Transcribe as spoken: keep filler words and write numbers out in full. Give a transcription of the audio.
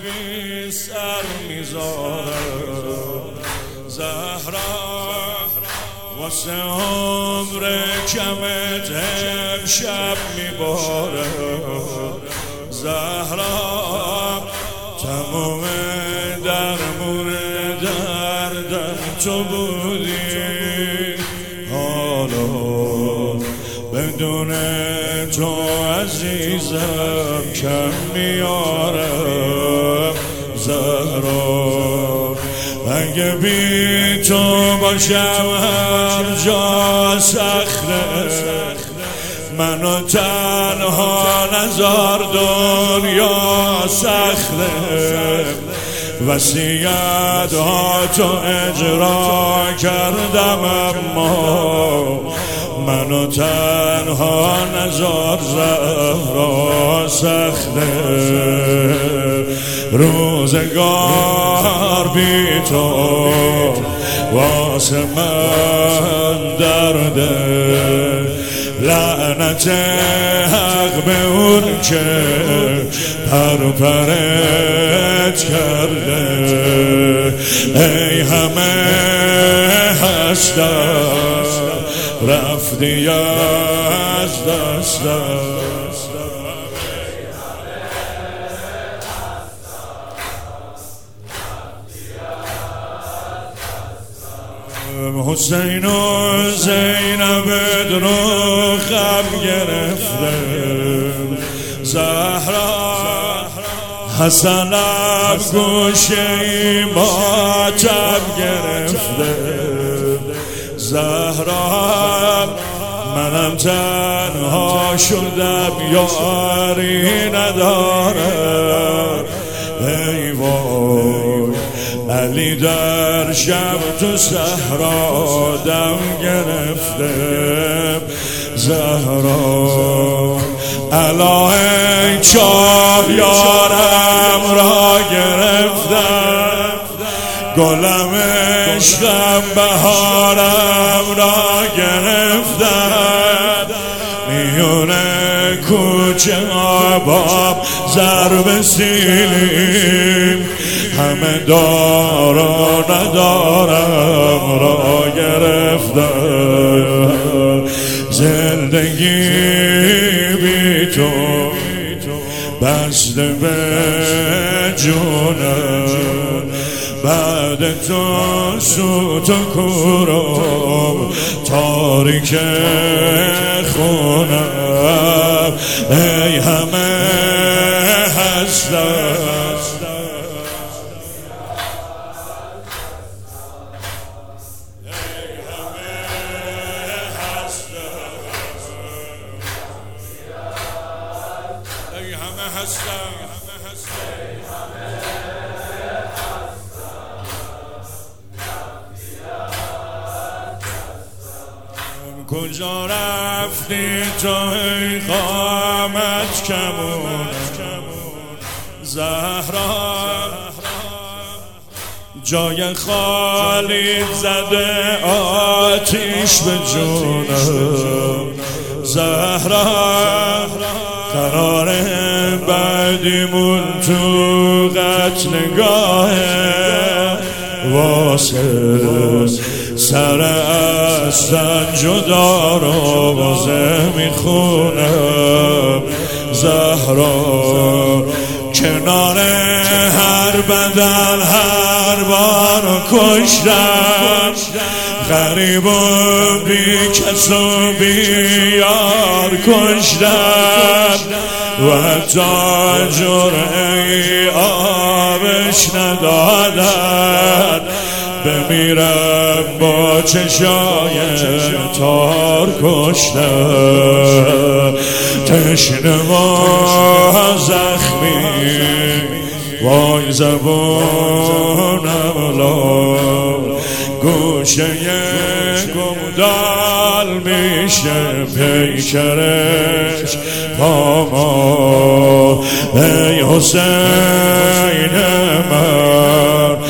بی سر میذارم زهرا واسه عمر کمت امشب میبارم زهرا تمام درمون دردم تو بودی حالا بدون تو عزیزم کم میارم زهرا اگه بی تو باشم هر جا صخره منو تنها نذار دنیا صخره وصیت ها تو اجرا کردم اما منو تنها نذار زهرا صخره روزگار بی تو واسه من درده لعنت حق به اون که پرپرت کرده ای همه هستم رفتی از دستم حسین و زینب رو خم گرفته زهرا حسن اب گوشه ماتم گرفته زهرا منم تنها شدم یاری ندارم ای وای علی در شب تو صحرا دم گرفته زهرا علای چاه یارم را گرفتم گلم عشقم بهارم را گرفتم میونه کوچه آباب ضرب سیلیم همه دارا ندارم را گرفتم زندگی بی تو بسته به جونم بعد تو سوت و کورم تاریک خونم ای همه هستم کجا رفتی تو ای قامت کمون زهرا جای خالی زده آتیش به جونم زهرا قرار بعدیمون تو قتلگاه واسه سر اصلا جدا رو بازه میخونم زهرا کنار هر بدن هر بار کشتم غریب و بی کس و بی یار کشتم و حتی جرعی آبش ندادن بمیرم با چشای تار کشتم تشنه و زخمی وای زبونم لال گوشه گمدال میشه پیکرش پاما ای حسین من